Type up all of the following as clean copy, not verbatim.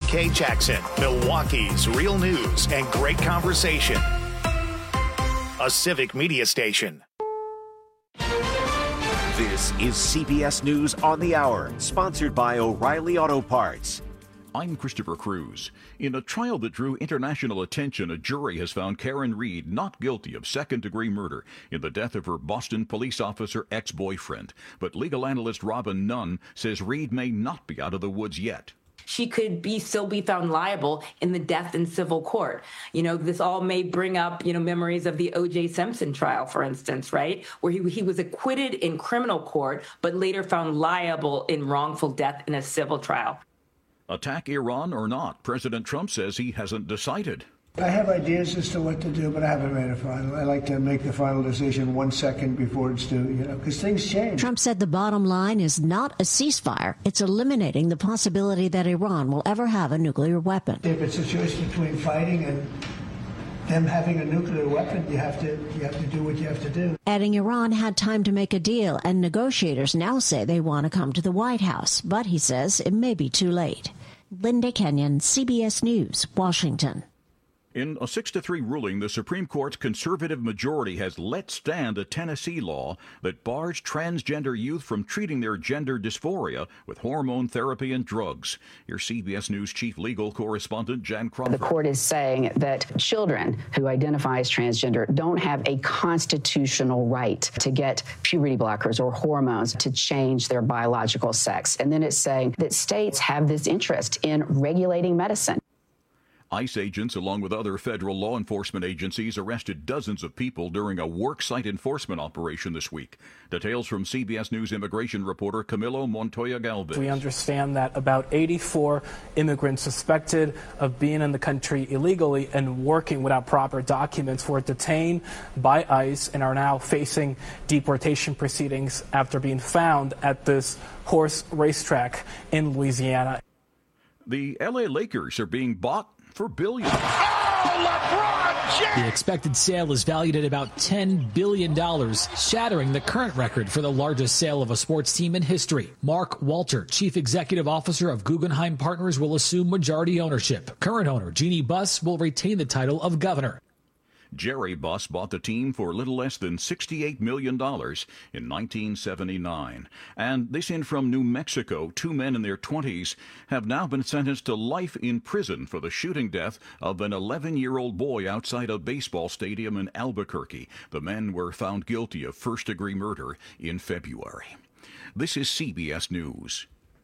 BK Jackson, Milwaukee's real news and great conversation. A Civic Media station. This is CBS News on the Hour, sponsored by O'Reilly Auto Parts. I'm Christopher Cruz. In a trial that drew international attention, a jury has found Karen Reed not guilty of second-degree murder in the death of her Boston police officer ex-boyfriend. But legal analyst Robin Nunn says Reed may not be out of the woods yet. She could still be found liable in the death in civil court. This all may bring up, memories of the O.J. Simpson trial, for instance, right? Where he was acquitted in criminal court, but later found liable in wrongful death in a civil trial. Attack Iran or not, President Trump says he hasn't decided. I have ideas as to what to do, but I haven't made a final. I like to make the final decision 1 second before it's due, because things change. Trump said the bottom line is not a ceasefire. It's eliminating the possibility that Iran will ever have a nuclear weapon. If it's a choice between fighting and them having a nuclear weapon, you have to do what you have to do. Adding Iran had time to make a deal, and negotiators now say they want to come to the White House. But he says it may be too late. Linda Kenyon, CBS News, Washington. In a 6-3 ruling, the Supreme Court's conservative majority has let stand a Tennessee law that bars transgender youth from treating their gender dysphoria with hormone therapy and drugs. Here's CBS News chief legal correspondent Jan Crawford. The court is saying that children who identify as transgender don't have a constitutional right to get puberty blockers or hormones to change their biological sex. And then it's saying that states have this interest in regulating medicine. ICE agents, along with other federal law enforcement agencies, arrested dozens of people during a worksite enforcement operation this week. Details from CBS News immigration reporter Camilo Montoya Galvez. We understand that about 84 immigrants suspected of being in the country illegally and working without proper documents were detained by ICE and are now facing deportation proceedings after being found at this horse racetrack in Louisiana. The LA Lakers are being bought for billions. Oh, LeBron James! The expected sale is valued at about $10 billion, shattering the current record for the largest sale of a sports team in history. Mark Walter, chief executive officer of Guggenheim Partners, will assume majority ownership. Current owner Jeannie Buss will retain the title of governor. Jerry Buss bought the team for a little less than $68 million in 1979. And this in from New Mexico, 2 men in their 20s have now been sentenced to life in prison for the shooting death of an 11-year-old boy outside a baseball stadium in Albuquerque. The men were found guilty of first-degree murder in February. This is CBS News.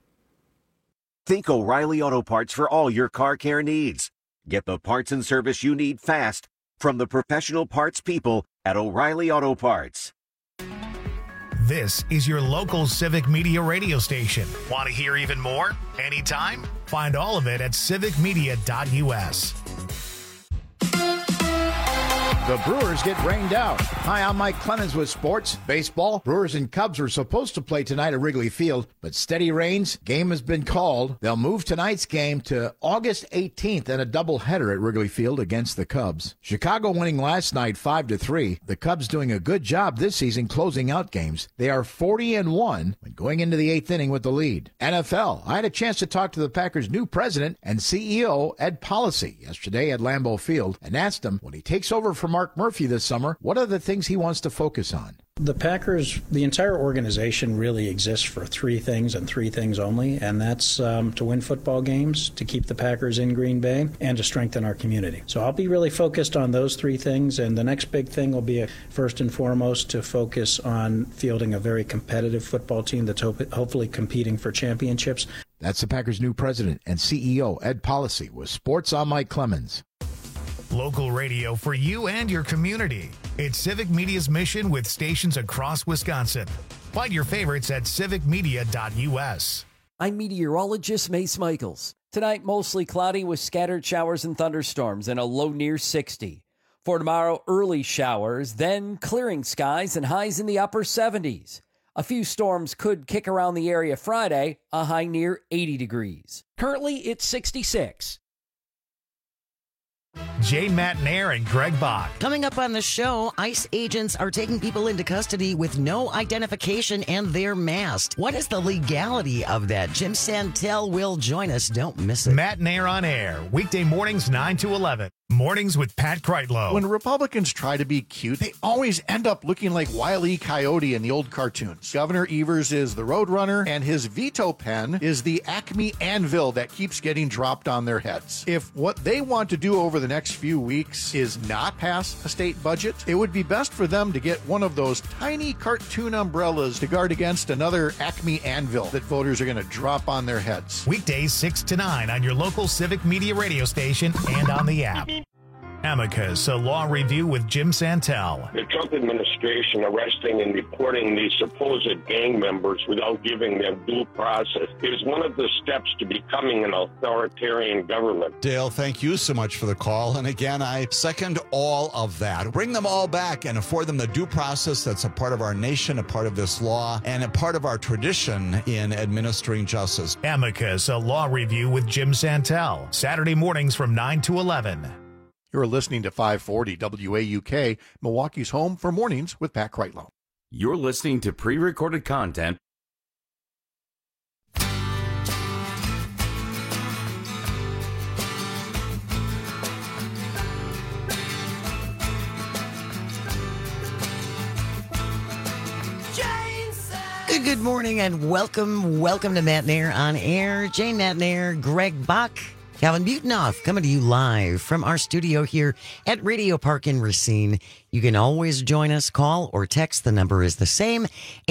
Think O'Reilly Auto Parts for all your car care needs. Get the parts and service you need fast from the professional parts people at O'Reilly Auto Parts. This is your local Civic Media radio station. Want to hear even more? Anytime? Find all of it at civicmedia.us. The Brewers get rained out. Hi, I'm Mike Clemens with sports. Baseball, Brewers and Cubs were supposed to play tonight at Wrigley Field, but steady rains, game has been called. They'll move tonight's game to August 18th and a doubleheader at Wrigley Field against the Cubs. Chicago winning last night 5-3. The Cubs doing a good job this season closing out games. They are 40-1 when going into the 8th inning with the lead. NFL, I had a chance to talk to the Packers' new president and CEO, Ed Policy, yesterday at Lambeau Field and asked him when he takes over from Mark Murphy this summer, what are the things he wants to focus on? The Packers, the entire organization really exists for three things and three things only, and that's to win football games, to keep the Packers in Green Bay, and to strengthen our community. So I'll be really focused on those three things, and the next big thing will be, first and foremost, to focus on fielding a very competitive football team that's hopefully competing for championships. That's the Packers' new president and CEO, Ed Policy, with Sports. I'm Mike Clemens. Local radio for you and your community. It's Civic Media's mission with stations across Wisconsin. Find your favorites at civicmedia.us. I'm meteorologist Mace Michaels. Tonight, mostly cloudy with scattered showers and thunderstorms and a low near 60. For tomorrow, early showers, then clearing skies and highs in the upper 70s. A few storms could kick around the area Friday, a high near 80 degrees. Currently, it's 66. Jane Matnair and Greg Bach. Coming up on the show, ICE agents are taking people into custody with no identification and they're masked. What is the legality of that? Jim Santel will join us. Don't miss it. Matnair on air, weekday mornings 9 to 11. Mornings with Pat Kreitlow. When Republicans try to be cute, they always end up looking like Wile E. Coyote in the old cartoons. Governor Evers is the Roadrunner, and his veto pen is the Acme anvil that keeps getting dropped on their heads. If what they want to do over the next few weeks is not pass a state budget, it would be best for them to get one of those tiny cartoon umbrellas to guard against another Acme anvil that voters are going to drop on their heads. Weekdays 6 to 9 on your local Civic Media radio station and on the app. Amicus, a law review with Jim Santel. The Trump administration arresting and deporting these supposed gang members without giving them due process is one of the steps to becoming an authoritarian government. Dale, thank you so much for the call. And again, I second all of that. Bring them all back and afford them the due process that's a part of our nation, a part of this law, and a part of our tradition in administering justice. Amicus, a law review with Jim Santel. Saturday mornings from 9 to 11. You're listening to 540 WAUK, Milwaukee's home for mornings with Pat Kreitlow. You're listening to pre-recorded content. Good morning and welcome to Matnair on air. Jane Matnair, Greg Bach, Calvin Butenoff coming to you live from our studio here at Radio Park in Racine. You can always join us, call or text. The number is the same,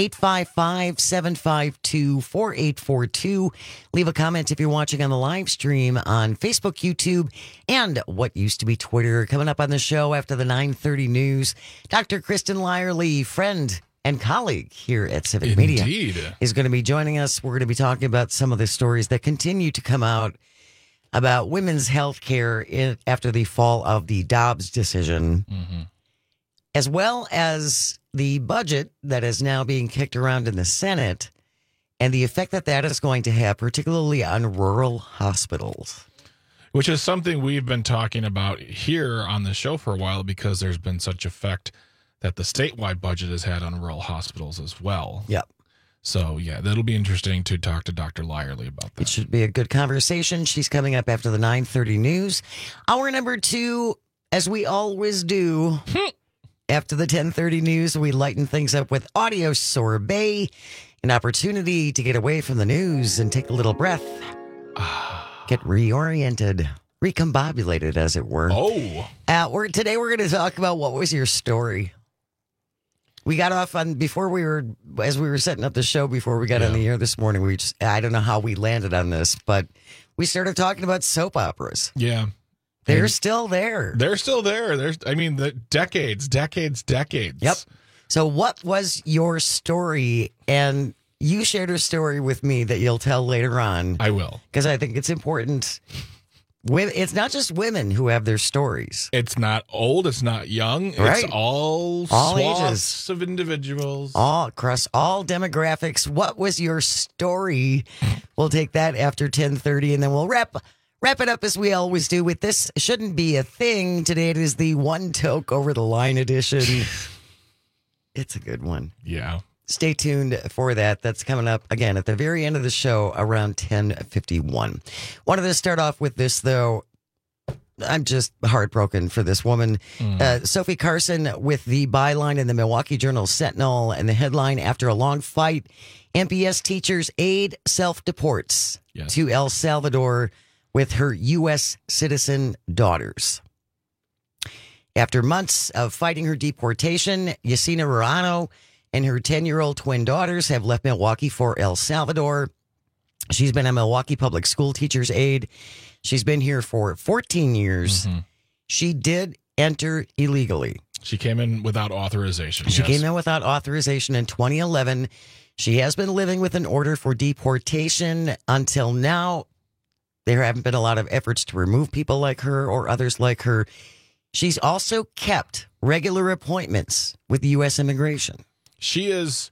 855-752-4842. Leave a comment if you're watching on the live stream on Facebook, YouTube, and what used to be Twitter. Coming up on the show after the 9:30 news, Dr. Kristen Lyerly, friend and colleague here at Civic Media, is going to be joining us. We're going to be talking about some of the stories that continue to come out about women's health care after the fall of the Dobbs decision, as well as the budget that is now being kicked around in the Senate and the effect that is going to have, particularly on rural hospitals. Which is something we've been talking about here on the show for a while because there's been such effect that the statewide budget has had on rural hospitals as well. Yep. So, yeah, that'll be interesting to talk to Dr. Lyerly about that. It should be a good conversation. She's coming up after the 9:30 news. Hour number 2, as we always do, after the 10:30 news, we lighten things up with audio sorbet, an opportunity to get away from the news and take a little breath, get reoriented, recombobulated, as it were. Today we're going to talk about what was your story. We got off on as we were setting up the show before we got on the air this morning. I don't know how we landed on this, but we started talking about soap operas. Yeah. They're still there. They're still there. The decades. Yep. So what was your story? And you shared a story with me that you'll tell later on. I will. Because I think it's important. It's not just women who have their stories. It's not old. It's not young. Right. It's all ages of individuals. All across all demographics. What was your story? We'll take that after 10:30, and then we'll wrap it up as we always do with This Shouldn't Be a Thing. Today it is the One Toke Over the Line edition. It's a good one. Yeah. Stay tuned for that. That's coming up again at the very end of the show around 10:51. Wanted to start off with this, though. I'm just heartbroken for this woman. Sophie Carson with the byline in the Milwaukee Journal Sentinel and the headline, after a long fight, MPS teachers aid self-deports to El Salvador with her U.S. citizen daughters. After months of fighting her deportation, Yesenia Ruano and her 10-year-old twin daughters have left Milwaukee for El Salvador. She's been a Milwaukee public school teacher's aide. She's been here for 14 years. She did enter illegally. She came in without authorization. She came in without authorization in 2011. She has been living with an order for deportation until now. There haven't been a lot of efforts to remove people like her or others like her. She's also kept regular appointments with the U.S. Immigration. She is,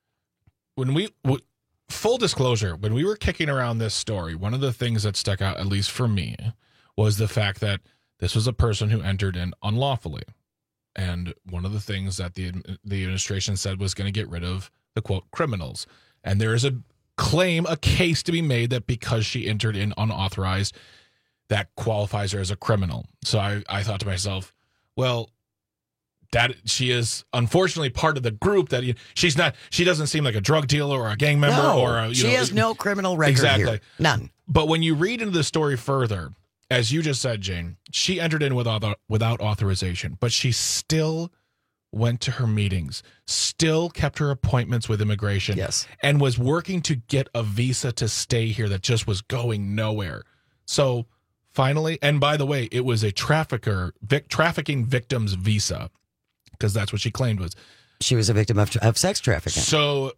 full disclosure, when we were kicking around this story, one of the things that stuck out, at least for me, was the fact that This was a person who entered in unlawfully. And one of the things that the administration said was going to get rid of the, quote, criminals. And there is a case to be made that because she entered in unauthorized, that qualifies her as a criminal. So I thought to myself, well, that she is unfortunately part of the group that she doesn't seem like a drug dealer or a gang member she has no criminal record exactly here. None. But when you read into the story further, as you just said, Jane, she entered in without authorization, but she still went to her meetings, still kept her appointments with immigration, yes, and was working to get a visa to stay here that just was going nowhere. So finally, and by the way, it was a trafficking victim's visa, because that's what she claimed was. She was a victim of sex trafficking. So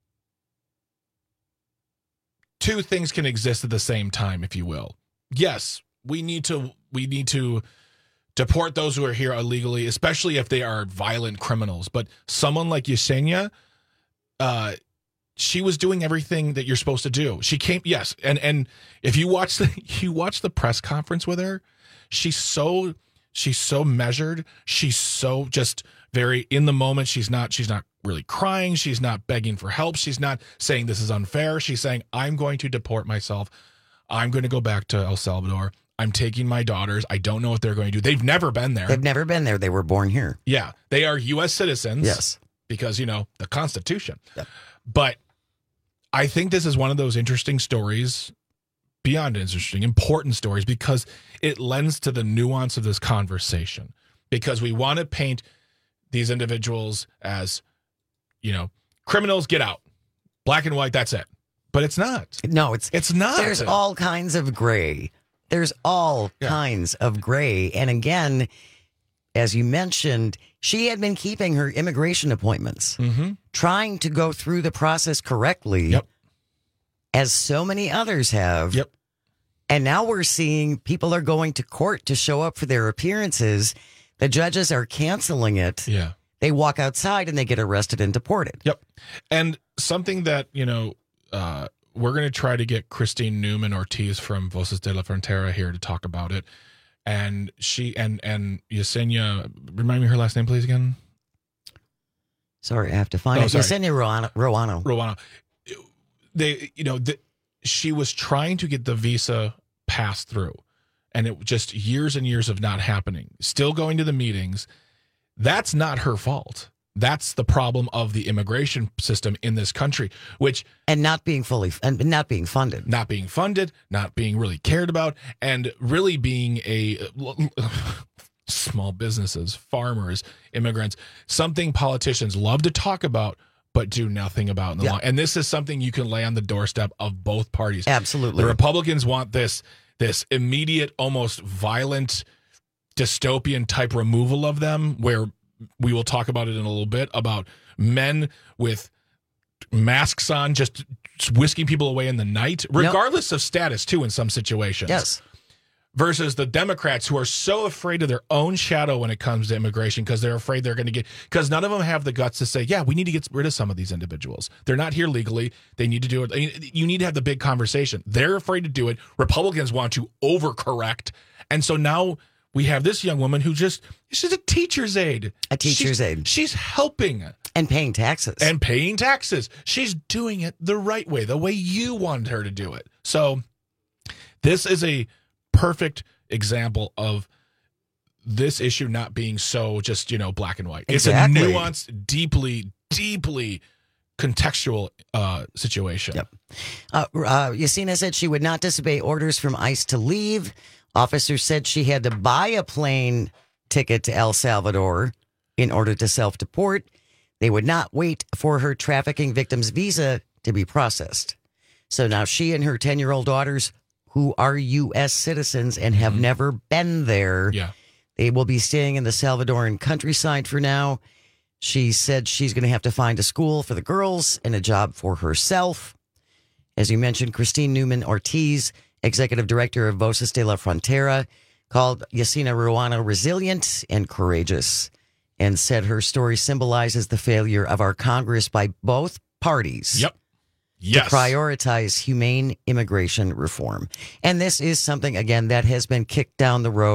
two things can exist at the same time, if you will. Yes, we need to deport those who are here illegally, especially if they are violent criminals. But someone like Yesenia, she was doing everything that you're supposed to do. She came, yes, and if you watch the press conference with her, she's so measured. She's so just very in the moment. She's not really crying. She's not begging for help. She's not saying this is unfair. She's saying, I'm going to deport myself. I'm going to go back to El Salvador. I'm taking my daughters. I don't know what they're going to do. They've never been there. They've never been there. They were born here. Yeah. They are U.S. citizens. Yes. Because, the Constitution. Yep. But I think this is one of those interesting stories, beyond interesting, important stories, because it lends to the nuance of this conversation. Because we want to paint these individuals as, criminals, get out. Black and white, that's it. But it's not. No, it's not. There's all kinds of gray. There's all kinds of gray. And again, as you mentioned, she had been keeping her immigration appointments, trying to go through the process correctly, as so many others have. Yep. And now we're seeing people are going to court to show up for their appearances. The judges are canceling it. Yeah. They walk outside and they get arrested and deported. Yep. And something that, we're going to try to get Christine Newman Ortiz from Voces de la Frontera here to talk about it. And she and Yesenia, remind me her last name, please, again. Sorry, I have to find it. Yesenia Ruano. She was trying to get the visa passed through, and it just years and years of not happening. Still going to the meetings. That's not her fault. That's the problem of the immigration system in this country, and not being not being funded, not being really cared about, and really being small businesses, farmers, immigrants, something politicians love to talk about but do nothing about in the law. And this is something you can lay on the doorstep of both parties. Absolutely. The Republicans want this immediate, almost violent, dystopian type removal of them, where we will talk about it in a little bit, about men with masks on just whisking people away in the night, regardless of status, too, in some situations. Yes. Versus the Democrats, who are so afraid of their own shadow when it comes to immigration, because they're afraid they're going to because none of them have the guts to say, yeah, we need to get rid of some of these individuals. They're not here legally. They need to do it. I mean, you need to have the big conversation. They're afraid to do it. Republicans want to overcorrect. And so now we have this young woman she's a teacher's aide. She's helping. And paying taxes. She's doing it the right way, the way you wanted her to do it. So this is a perfect example of this issue not being so just, black and white. Exactly. It's a nuanced, deeply, deeply contextual situation. Yep. Yesenia said she would not disobey orders from ICE to leave. Officers said she had to buy a plane ticket to El Salvador in order to self-deport. They would not wait for her trafficking victim's visa to be processed. So now she and her 10-year-old daughters, who are U.S. citizens and have never been there, they will be staying in the Salvadoran countryside for now. She said she's going to have to find a school for the girls and a job for herself. As you mentioned, Christine Newman Ortiz, executive director of Voces de la Frontera, called Yesenia Ruano resilient and courageous, and said her story symbolizes the failure of our Congress by both parties to prioritize humane immigration reform. And this is something, again, that has been kicked down the road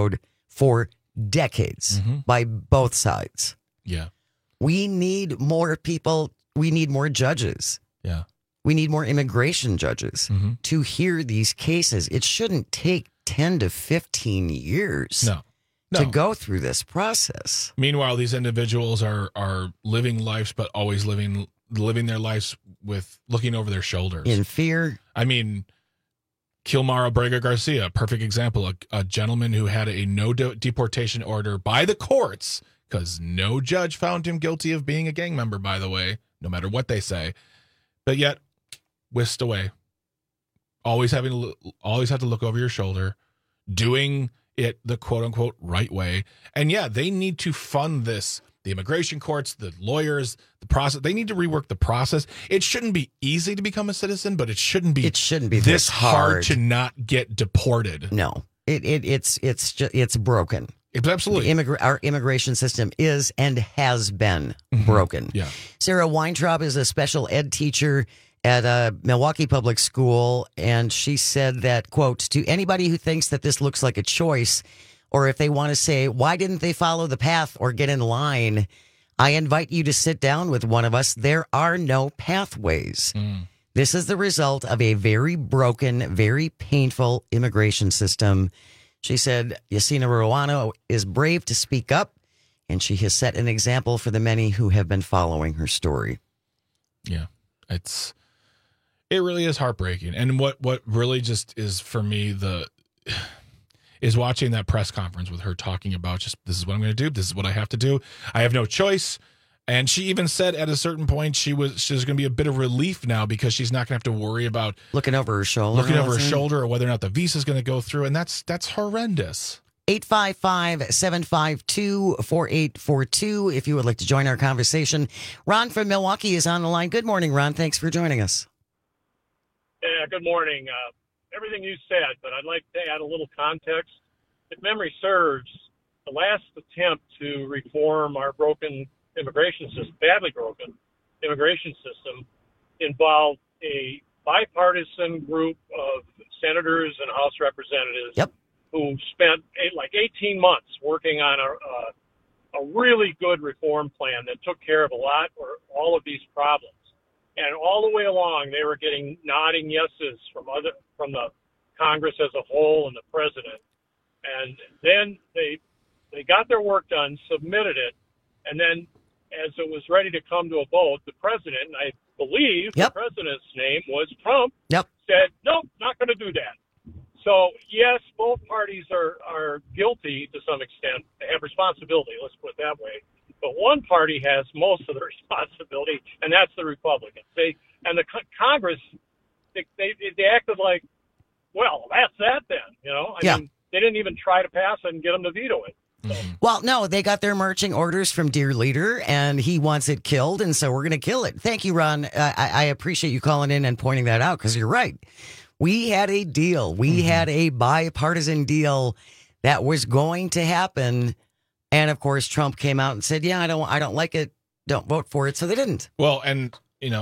for decades by both sides. Yeah. We need more people. We need more judges. Yeah. We need more immigration judges to hear these cases. It shouldn't take 10 to 15 years to go through this process. Meanwhile, these individuals are living lives, but always living their lives with looking over their shoulders. In fear. I mean, Kilmar Abrega Garcia, perfect example, a gentleman who had a no deportation order by the courts because no judge found him guilty of being a gang member, by the way, no matter what they say, but yet whisked away. Always have to look over your shoulder, doing it the quote unquote right way. And yeah, they need to fund this. The immigration courts, the lawyers, the process, they need to rework the process. It shouldn't be easy to become a citizen, but it shouldn't be this hard to not get deported. No, it's broken. Absolutely. Our immigration system is and has been broken. Yeah. Sarah Weintraub is a special ed teacher at a Milwaukee Public School, and she said that, quote, to anybody who thinks that this looks like a choice, or if they want to say, why didn't they follow the path or get in line, I invite you to sit down with one of us. There are no pathways. This is the result of a very broken, very painful immigration system. She said Yasina Ruano is brave to speak up, and she has set an example for the many who have been following her story. Yeah, it really is heartbreaking. And what really just is for me is watching that press conference with her talking about just, this is what I'm going to do. This is what I have to do. I have no choice. And she even said at a certain point she's going to be a bit of relief now because she's not going to have to worry about looking over her shoulder, or whether or not the visa is going to go through. And that's horrendous. 855-752-4842 if you would like to join our conversation. Ron from Milwaukee is on the line. Good morning, Ron. Thanks for joining us. Yeah, good morning. Everything you said, but I'd like to add a little context. If memory serves, the last attempt to reform our broken immigration system, badly broken immigration system, involved a bipartisan group of senators and House representatives who spent 18 months working on a really good reform plan that took care of all of these problems. And all the way along, they were getting nodding yeses from the Congress as a whole and the president. And then they got their work done, submitted it, and then as it was ready to come to a vote, the president, and I believe the president's name was Trump, said, nope, not going to do that. So, yes, both parties are guilty to some extent. They have responsibility, let's put it that way. But one party has most of the responsibility, and that's the Republicans. The Congress, they acted like, well, that's that then, I mean, they didn't even try to pass it and get them to veto it. So. Well, no, they got their marching orders from Dear Leader, and he wants it killed, and so we're going to kill it. Thank you, Ron. I appreciate you calling in and pointing that out, because you're right. We had a deal. We had a bipartisan deal that was going to happen. And of course, Trump came out and said, I don't like it. Don't vote for it. So they didn't. Well, and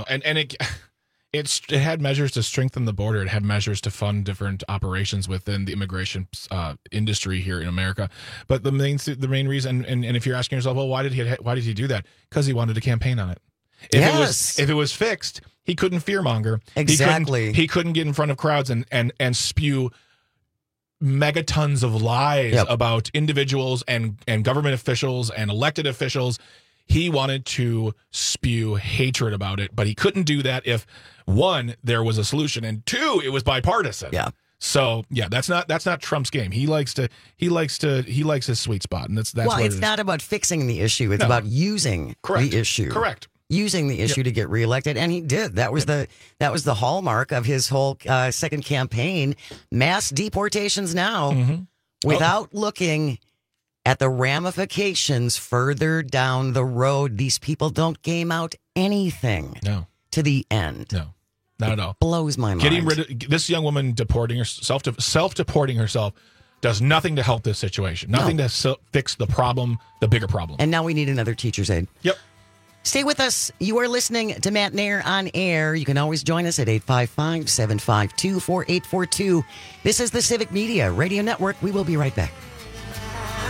it had measures to strengthen the border. It had measures to fund different operations within the immigration industry here in America. But the main reason, and if you're asking yourself, well, why did he do that? Because he wanted to campaign on it. If it was fixed, he couldn't fearmonger. Exactly. He couldn't get in front of crowds and spew megatons of lies about individuals and government officials and elected officials. He wanted to spew hatred about it, but he couldn't do that if, one, there was a solution, and two, it was bipartisan. Yeah. So that's not Trump's game. He likes his sweet spot, and that's well, it's not about fixing the issue. It's about using the issue. Correct. Using the issue to get reelected, and he did. That was the hallmark of his whole second campaign. Mass deportations now, without looking at the ramifications further down the road. These people don't game out anything to the end. No, not at all. Blows my mind. Getting rid of this young woman, self-deporting herself, does nothing to help this situation. Nothing to fix the problem, the bigger problem. And now we need another teacher's aide. Yep. Stay with us. You are listening to Matt Nair on air. You can always join us at 855-752-4842. This is the Civic Media Radio Network. We will be right back.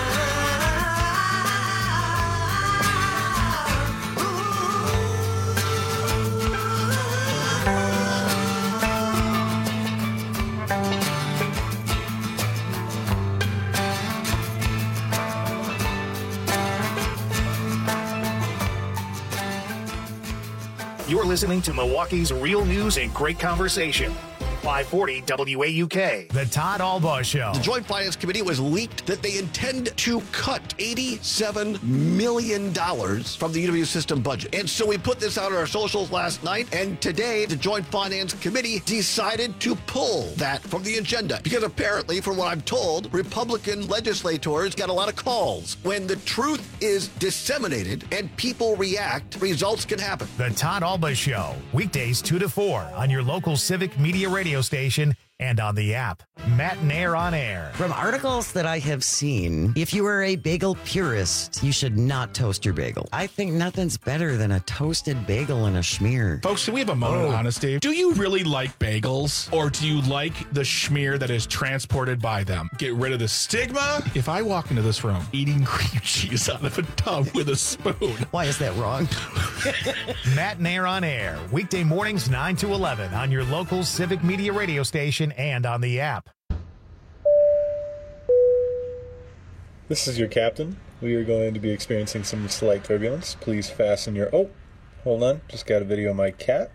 You're listening to Milwaukee's real news and great conversation. 540 WAUK. The Todd Albaugh Show. The Joint Finance Committee was leaked that they intend to cut $87 million from the UW system budget. And so we put this out on our socials last night, and today the Joint Finance Committee decided to pull that from the agenda. Because apparently, from what I'm told, Republican legislators got a lot of calls. When the truth is disseminated and people react, results can happen. The Todd Albaugh Show. Weekdays 2 to 4 on your local Civic Media radio station and on the app. Matt Nair on air. From articles that I have seen, if you are a bagel purist, you should not toast your bagel. I think nothing's better than a toasted bagel and a schmear. Folks, can we have a moment of honesty? Do you really like bagels, or do you like the schmear that is transported by them? Get rid of the stigma. If I walk into this room eating cream cheese out of a tub with a spoon. Why is that wrong? Matt Nair on air. Weekday mornings 9 to 11 on your local Civic Media radio station and on the app. This is your captain. We are going to be experiencing some slight turbulence. Please fasten your... Oh, hold on. Just got a video of my cat.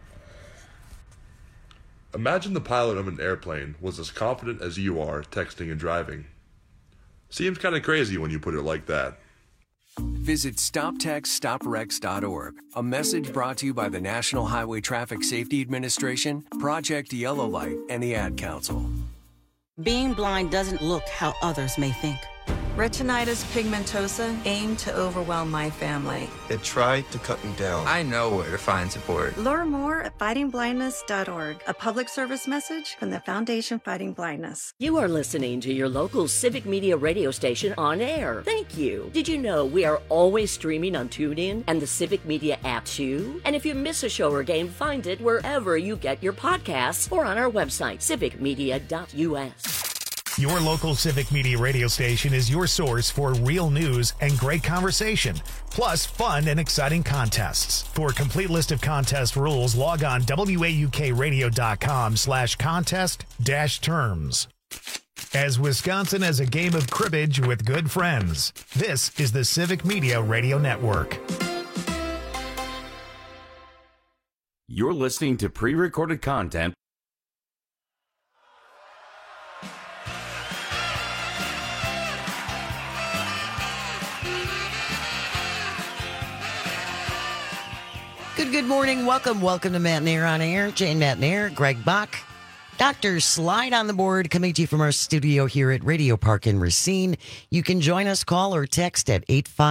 Imagine the pilot of an airplane was as confident as you are texting and driving. Seems kind of crazy when you put it like that. Visit StopTextStopWrecks.org. A message brought to you by the National Highway Traffic Safety Administration, Project Yellow Light, and the Ad Council. Being blind doesn't look how others may think. Retinitis pigmentosa aimed to overwhelm my family. It tried to cut me down. I know where to find support. Learn more at fightingblindness.org. A public service message from the Foundation Fighting Blindness. You are listening to your local Civic Media radio station on air. Thank you. Did you know we are always streaming on TuneIn and the Civic Media app too? And if you miss a show or game, find it wherever you get your podcasts or on our website, civicmedia.us. Your local Civic Media radio station is your source for real news and great conversation, plus fun and exciting contests. For a complete list of contest rules, log on waukradio.com/contest-terms. As Wisconsin has a game of cribbage with good friends, this is the Civic Media Radio Network. You're listening to pre-recorded content. Good morning. Welcome to Matt Nair on Air. Jane Matt Nair, Greg Bach, Dr. Slide on the board, coming to you from our studio here at Radio Park in Racine. You can join us, call or text at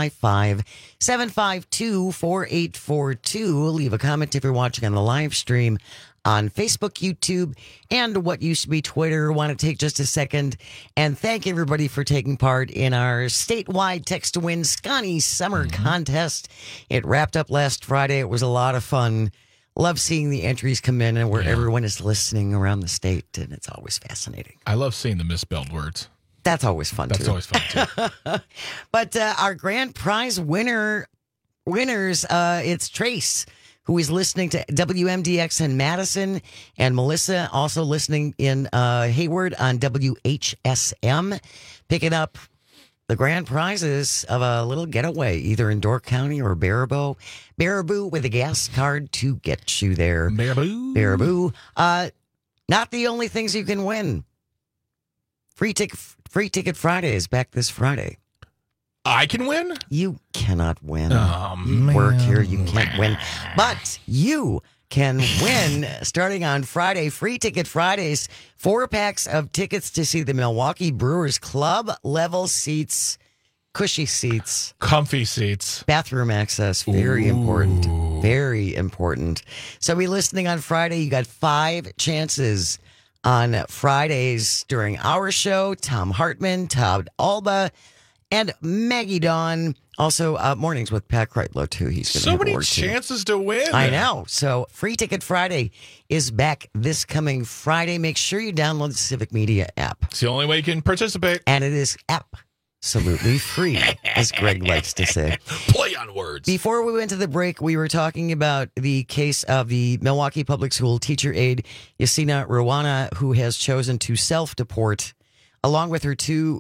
855-752-4842. Leave a comment if you're watching on the live stream on Facebook, YouTube, and what used to be Twitter. Want to take just a second and thank everybody for taking part in our statewide Text to Win Scotty Summer Contest. It wrapped up last Friday. It was a lot of fun. Love seeing the entries come in and where everyone is listening around the state, and it's always fascinating. I love seeing the misspelled words. That's always fun, too. That's always fun, too. But our grand prize winners, it's Trace, who is listening to WMDX in Madison, and Melissa also listening in Hayward on WHSM, picking up the grand prizes of a little getaway, either in Door County or Baraboo with a gas card to get you there. Baraboo. Not the only things you can win. Free Ticket Friday is back this Friday. I can win? You cannot win. Oh, you work here, you can't win. But you can win starting on Friday. Free Ticket Fridays. 4 packs of tickets to see the Milwaukee Brewers Club. Level seats, cushy seats. Comfy seats. Bathroom access. Very important. Very important. So be listening on Friday. You got 5 chances on Fridays during our show. Tom Hartman, Todd Albaugh, and Maggie Dawn. Also, mornings with Pat Kreitlow, too. He's going to so many chances to win. I know. So, Free Ticket Friday is back this coming Friday. Make sure you download the Civic Media app. It's the only way you can participate. And it is absolutely free, as Greg likes to say. Play on words. Before we went to the break, we were talking about the case of the Milwaukee Public School teacher aide, Yasina Rawana, who has chosen to self-deport along with her 2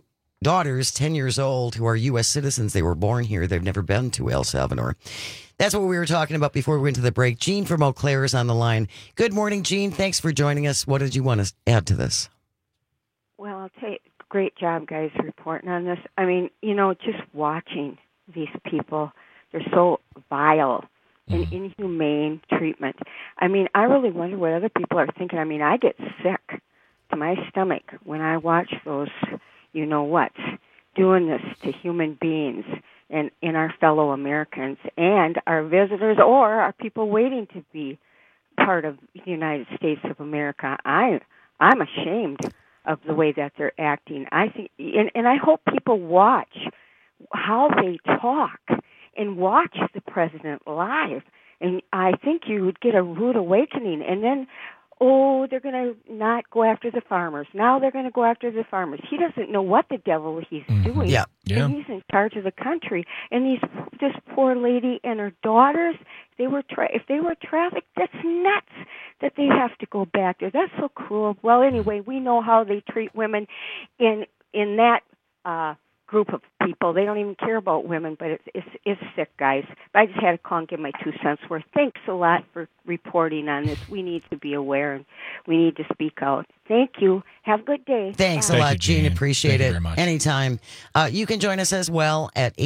daughters, 10 years old, who are U.S. citizens. They were born here. They've never been to El Salvador. That's what we were talking about before we went to the break. Jean from Eau Claire is on the line. Good morning, Jean. Thanks for joining us. What did you want to add to this? Well, I'll tell you, great job, guys, reporting on this. I mean, just watching these people, they're so vile and inhumane treatment. I mean, I really wonder what other people are thinking. I mean, I get sick to my stomach when I watch those, you-know-whats, doing this to human beings and our fellow Americans and our visitors or our people waiting to be part of the United States of America. I'm ashamed of the way that they're acting. I think, and I hope people watch how they talk and watch the president live. And I think you would get a rude awakening. And then, they're going to not go after the farmers. Now they're going to go after the farmers. He doesn't know what the devil he's doing. Yeah. And he's in charge of the country. And this poor lady and her daughters, if they were trafficked, that's nuts that they have to go back there. That's so cruel. Well, anyway, we know how they treat women in that group of people. They don't even care about women, but it's sick, guys. But I just had to call and give my 2 cents worth. Thanks a lot for reporting on this. We need to be aware and we need to speak out. Thank you. Have a good day. Thanks Bye. a lot, Jean. Appreciate it. Very much. Anytime. You can join us as well at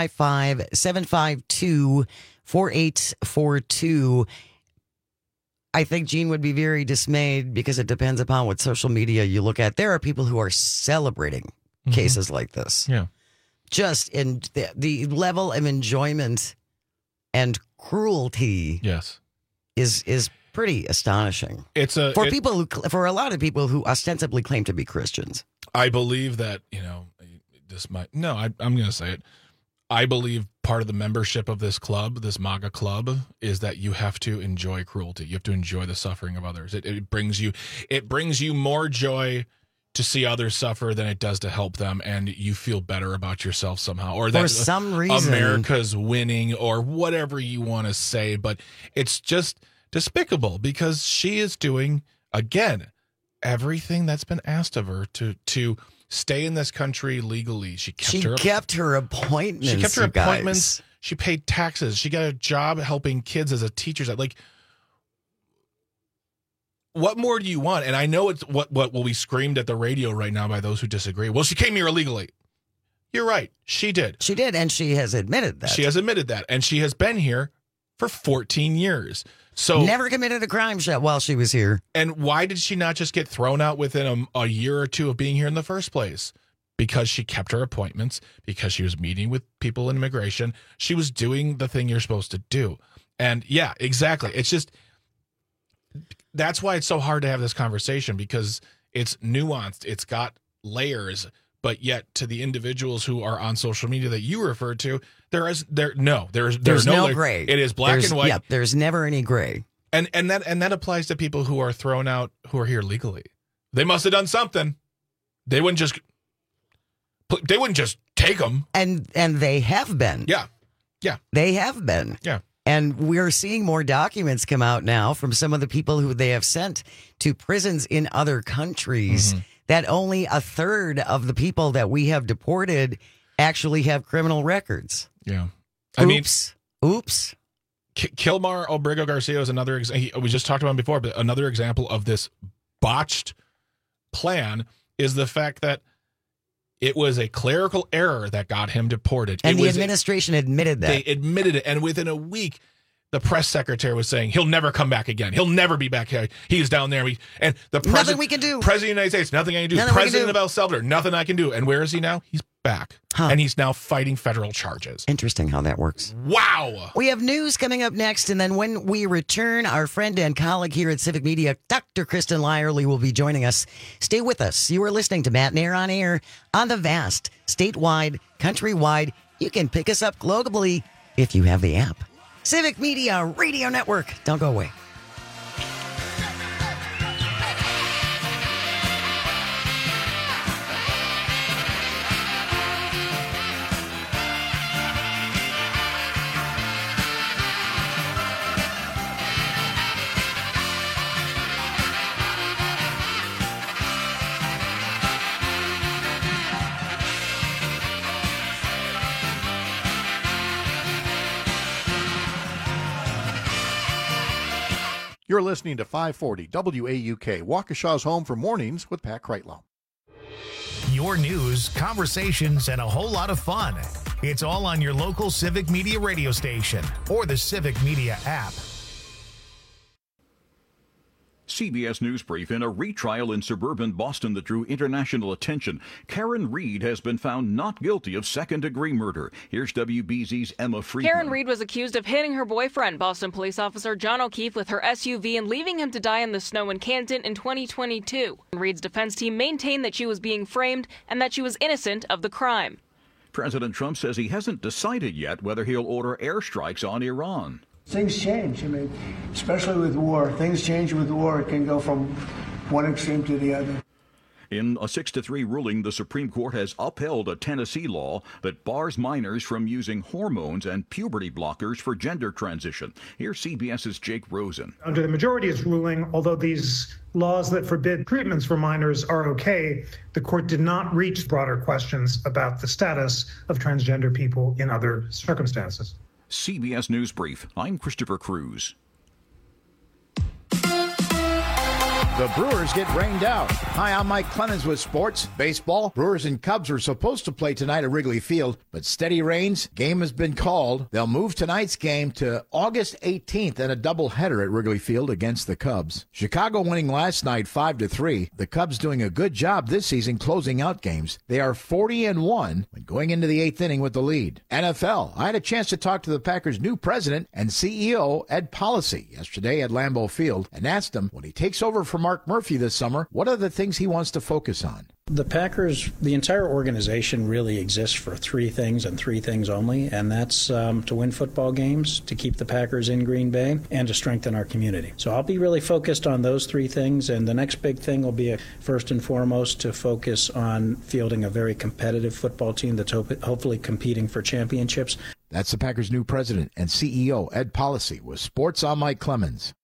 855-752-4842. I think Jean would be very dismayed because it depends upon what social media you look at. There are people who are celebrating cases like this. Yeah. Just in the level of enjoyment and cruelty is pretty astonishing. For a lot of people who ostensibly claim to be Christians. I believe that, I'm going to say it. I believe part of the membership of this club, this MAGA club, is that you have to enjoy cruelty. You have to enjoy the suffering of others. It brings you more joy to see others suffer than it does to help them, and you feel better about yourself somehow, or that for some reason America's winning, or whatever you want to say. But it's just despicable because she is doing, again, everything that's been asked of her to stay in this country legally. She kept her appointments. She kept her appointments. She paid taxes. She got a job helping kids as a teacher. Like, what more do you want? And I know it's what will be screamed at the radio right now by those who disagree. Well, she came here illegally. You're right. She did. She did, and she has admitted that. She has admitted that, and she has been here for 14 years. So never committed a crime while she was here. And why did she not just get thrown out within a year or two of being here in the first place? Because she kept her appointments, because she was meeting with people in immigration. She was doing the thing you're supposed to do. And yeah, exactly. It's just, that's why it's so hard to have this conversation, because it's nuanced. It's got layers, but yet to the individuals who are on social media that you referred to, there's no gray. It is black and white. Yeah, there's never any gray. And that applies to people who are thrown out, who are here legally. They must have done something. They wouldn't just take them. And they have been. Yeah. They have been. Yeah. And we're seeing more documents come out now from some of the people who they have sent to prisons in other countries that only a third of the people that we have deported actually have criminal records. Yeah. Oops. Kilmar Obrigo Garcia is another example. We just talked about him before, but another example of this botched plan is the fact that it was a clerical error that got him deported. And the administration admitted that. They admitted it. And within a week, the press secretary was saying, he'll never come back again. He'll never be back here. He's down there. And the president, nothing we can do. President of the United States, nothing I can do. President of El Salvador, nothing I can do. And where is he now? He's back. And he's now fighting federal charges. Interesting how that works. Wow. We have news coming up next. And then when we return, our friend and colleague here at Civic Media, Dr. Kristen Lyerly, will be joining us. Stay with us. You are listening to Matt Nair on Air on the vast, statewide, countrywide. You can pick us up globally if you have the app. Civic Media Radio Network. Don't go away. You're listening to 540 WAUK, Waukesha's home for mornings with Pat Kreitlow. Your news, conversations, and a whole lot of fun. It's all on your local Civic Media radio station or the Civic Media app. CBS News Brief. In a retrial in suburban Boston that drew international attention, Karen Reed has been found not guilty of second-degree murder. Here's WBZ's Emma Friedman. Karen Reed was accused of hitting her boyfriend, Boston police officer John O'Keefe, with her SUV and leaving him to die in the snow in Canton in 2022. Reed's defense team maintained that she was being framed and that she was innocent of the crime. President Trump says he hasn't decided yet whether he'll order airstrikes on Iran. Things change. I mean, especially with war. Things change with war. It can go from one extreme to the other. In a 6-3 ruling, the Supreme Court has upheld a Tennessee law that bars minors from using hormones and puberty blockers for gender transition. Here's CBS's Jake Rosen. Under the majority's ruling, although these laws that forbid treatments for minors are okay, the court did not reach broader questions about the status of transgender people in other circumstances. CBS News Brief. I'm Christopher Cruz. The Brewers get rained out. Hi, I'm Mike Clemens with sports. Baseball, Brewers and Cubs are supposed to play tonight at Wrigley Field, but steady rains. Game has been called. They'll move tonight's game to August 18th and a doubleheader at Wrigley Field against the Cubs. Chicago winning last night 5-3. The Cubs doing a good job this season closing out games. They are 40-1 when going into the 8th inning with the lead. NFL. I had a chance to talk to the Packers' new president and CEO, Ed Policy, yesterday at Lambeau Field and asked him when he takes over from Mark Murphy this summer, what are the things he wants to focus on? The Packers, the entire organization really exists for three things and three things only, and that's to win football games, to keep the Packers in Green Bay, and to strengthen our community. So I'll be really focused on those three things, and the next big thing will be, first and foremost, to focus on fielding a very competitive football team that's hopefully competing for championships. That's the Packers' new president and CEO, Ed Policy, with Sports. I'm Mike Clemens.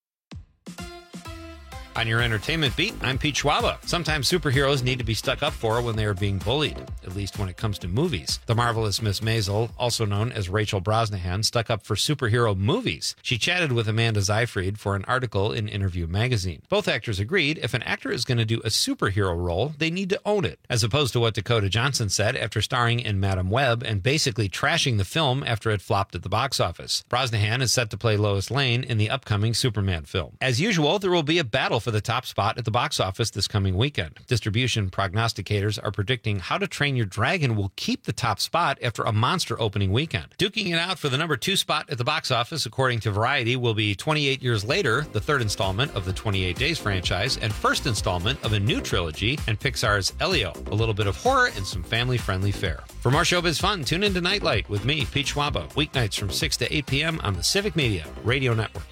On your entertainment beat, I'm Pete Schwaba. Sometimes superheroes need to be stuck up for when they are being bullied, at least when it comes to movies. The marvelous Miss Maisel, also known as Rachel Brosnahan, stuck up for superhero movies. She chatted with Amanda Seyfried for an article in Interview magazine. Both actors agreed if an actor is going to do a superhero role, they need to own it, as opposed to what Dakota Johnson said after starring in Madam Web and basically trashing the film after it flopped at the box office. Brosnahan is set to play Lois Lane in the upcoming Superman film. As usual, there will be a battle for the top spot at the box office this coming weekend. Distribution prognosticators are predicting How to Train Your Dragon will keep the top spot after a monster opening weekend. Duking it out for the number 2 spot at the box office, according to Variety, will be 28 Years Later, the third installment of the 28 Days franchise, and first installment of a new trilogy, and Pixar's Elio, a little bit of horror and some family-friendly fare. For more showbiz fun, tune into Nightlight with me, Pete Schwaba, weeknights from 6 to 8 p.m. on the Civic Media Radio Network.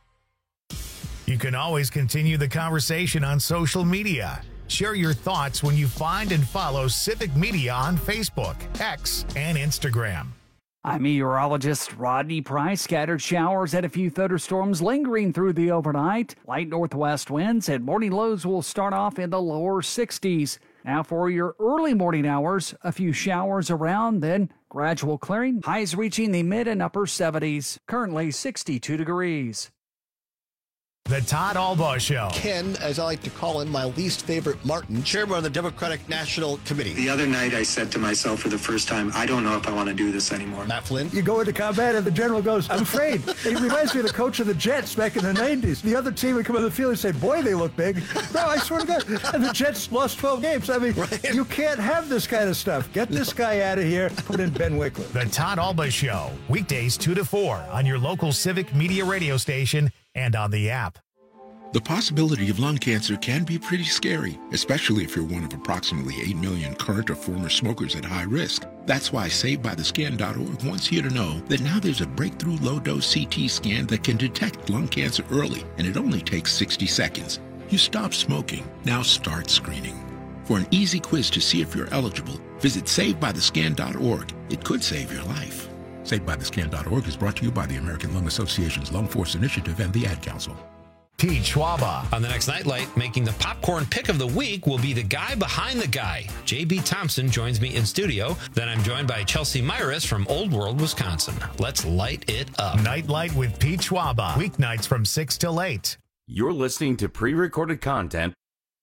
You can always continue the conversation on social media. Share your thoughts when you find and follow Civic Media on Facebook, X, and Instagram. I'm meteorologist Rodney Price. Scattered showers and a few thunderstorms lingering through the overnight. Light northwest winds and morning lows will start off in the lower 60s. Now for your early morning hours, a few showers around, then gradual clearing. Highs reaching the mid and upper 70s. Currently 62 degrees. The Todd Albaugh Show. Ken, as I like to call him, my least favorite Martin, chairman of the Democratic National Committee. The other night I said to myself for the first time, I don't know if I want to do this anymore. Matt Flynn. You go into combat and the general goes, I'm afraid. It reminds me of the coach of the Jets back in the 90s. The other team would come on the field and say, boy, they look big. No, I swear to God. And the Jets lost 12 games. I mean, right. You can't have this kind of stuff. Get this guy out of here. Put in Ben Wickler. The Todd Albaugh Show. Weekdays 2 to 4 on your local Civic Media radio station and on the app. The possibility of lung cancer can be pretty scary, especially if you're one of approximately 8 million current or former smokers at high risk. That's why SaveByTheScan.org wants you to know that now there's a breakthrough low-dose CT scan that can detect lung cancer early, and it only takes 60 seconds. You stop smoking, now start screening. For an easy quiz to see if you're eligible, visit SaveByTheScan.org. It could save your life. SaveByTheScan.org is brought to you by the American Lung Association's Lung Force Initiative and the Ad Council. Pete Schwaba. On the next Nightlight, making the popcorn pick of the week will be the guy behind the guy. J.B. Thompson joins me in studio. Then I'm joined by Chelsea Myris from Old World, Wisconsin. Let's light it up. Nightlight with Pete Schwaba. Weeknights from 6 till 8. You're listening to pre-recorded content.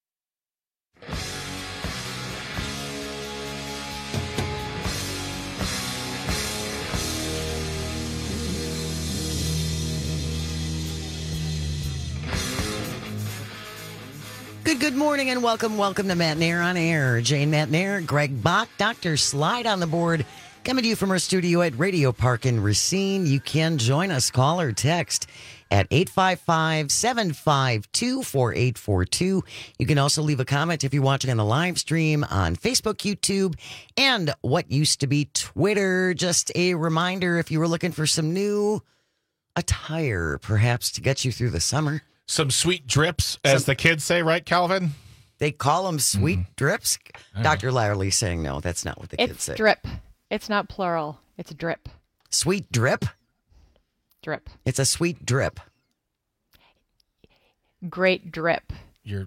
Good morning and welcome to Matt Nair on Air. Jane Matt Nair, Greg Bach, Dr. Slide on the board, coming to you from our studio at Radio Park in Racine. You can join us, call or text at 855-752-4842. You can also leave a comment if you're watching on the live stream on Facebook, YouTube, and what used to be Twitter. Just a reminder, if you were looking for some new attire, perhaps to get you through the summer. Some sweet drips, as the kids say, right, Calvin? They call them sweet drips. Dr. Lyerly saying no, that's not what the kids say. It's drip. It's not plural. It's drip. Sweet drip? Drip. It's a sweet drip. Great drip. You're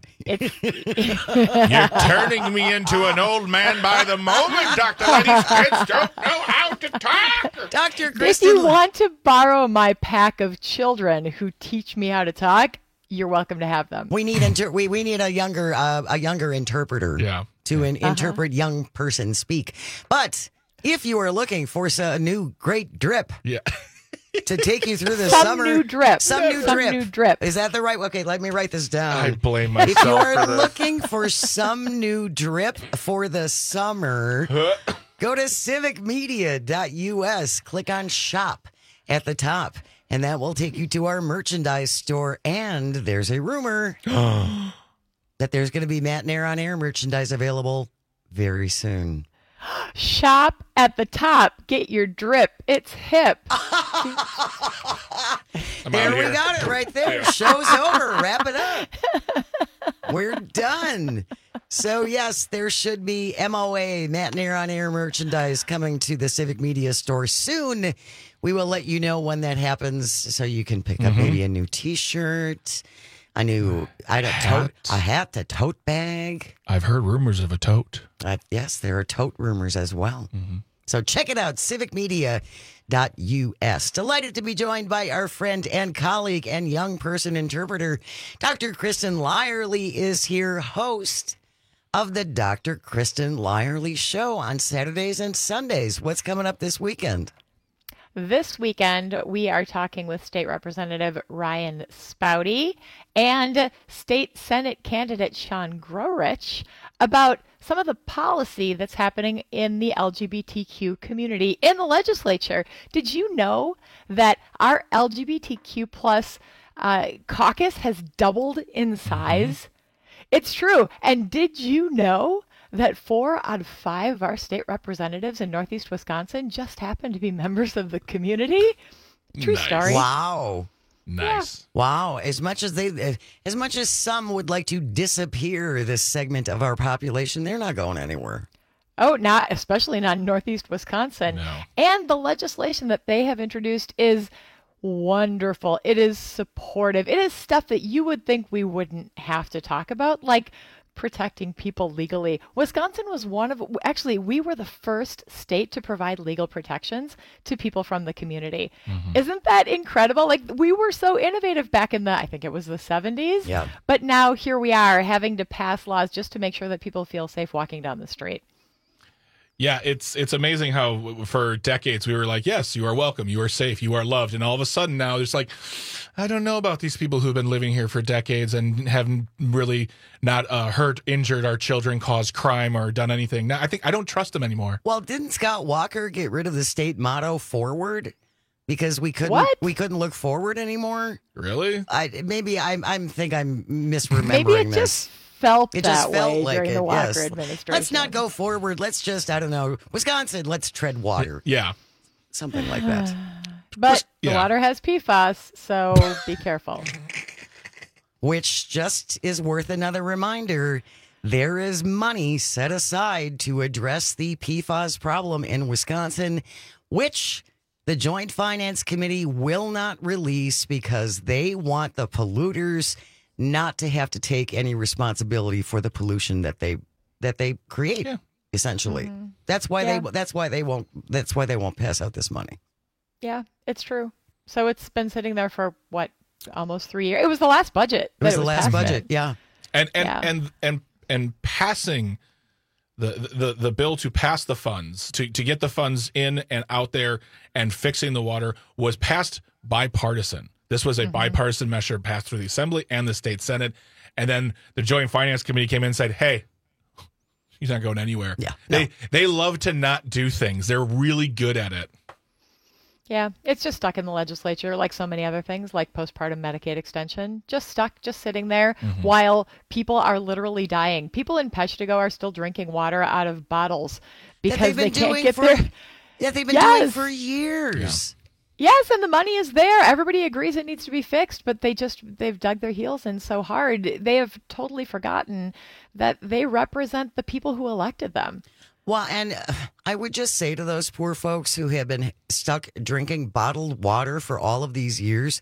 turning me into an old man by the moment, Dr. Ladies. Kids don't know how to talk. Dr. If Kristen, you want to borrow my pack of children who teach me how to talk, you're welcome to have them. we need we need a younger interpreter to interpret young person speak. But if you are looking for a new great drip, to take you through the summer, new drip. Some new drip. Is that the right? Okay, let me write this down. I blame myself. If you are for this. looking for some new drip for the summer, go to civicmedia.us. Click on shop at the top, and that will take you to our merchandise store. And there's a rumor that there's going to be Matt Nair on Air merchandise available very soon. Shop at the top. Get your drip. It's hip. There we got it right there. Show's over. Wrap it up. We're done. So, yes, there should be MOA, Matt Nair on Air merchandise coming to the Civic Media store soon. We will let you know when that happens so you can pick up maybe a new T-shirt, a hat, a tote bag. I've heard rumors of a tote. Yes, there are tote rumors as well. So check it out, civicmedia.us. Delighted to be joined by our friend and colleague and young person interpreter, Dr. Kristen Lyerly is here, host of the Dr. Kristen Lyerly Show on Saturdays and Sundays. What's coming up this weekend? This weekend, we are talking with State Representative Ryan Spouty and State Senate candidate Sean Grorich about some of the policy that's happening in the LGBTQ community in the legislature. Did you know that our LGBTQ plus caucus has doubled in size? It's true. And did you know that 4 out of 5 of our state representatives in Northeast Wisconsin just happen to be members of the community? True story. Wow. Nice. Yeah. Wow. As much as some would like to disappear this segment of our population, they're not going anywhere. Oh, especially not in Northeast Wisconsin. No. And the legislation that they have introduced is wonderful. It is supportive. It is stuff that you would think we wouldn't have to talk about, like protecting people legally. Wisconsin was we were the first state to provide legal protections to people from the community. Isn't that incredible? Like, we were so innovative back in I think it was the 70s. Yeah. But now here we are having to pass laws just to make sure that people feel safe walking down the street. Yeah, it's amazing how for decades we were like, yes, you are welcome, you are safe, you are loved. And all of a sudden now there's like, I don't know about these people who've been living here for decades and haven't really not hurt, injured our children, caused crime, or done anything. Now I don't trust them anymore. Well, didn't Scott Walker get rid of the state motto forward because we couldn't look forward anymore? Really? I think I'm misremembering Maybe it this. just felt that way like during it, the Walker yes. administration. Let's not go forward. Let's just, I don't know, Wisconsin, let's tread water. Yeah. Something like that. But the water has PFAS, so be careful. Which just is worth another reminder. There is money set aside to address the PFAS problem in Wisconsin, which the Joint Finance Committee will not release because they want the polluters not to have to take any responsibility for the pollution that they create. Essentially, that's why they won't pass out this money. Yeah, it's true. So it's been sitting there for what? almost 3 years. It was the last budget. It was the last budget, yeah. And passing the bill to pass the funds, to get the funds in and out there and fixing the water was passed bipartisan. This was a bipartisan measure passed through the Assembly and the state Senate. And then the Joint Finance Committee came in and said, hey, he's not going anywhere. Yeah, They love to not do things. They're really good at it. Yeah, it's just stuck in the legislature like so many other things, like postpartum Medicaid extension. Just stuck, just sitting there while people are literally dying. People in Peshtigo are still drinking water out of bottles because they can't get their... Yeah, they've been doing for years. Yes, and the money is there. Everybody agrees it needs to be fixed, but they've dug their heels in so hard. They have totally forgotten that they represent the people who elected them. Well, and I would just say to those poor folks who have been stuck drinking bottled water for all of these years,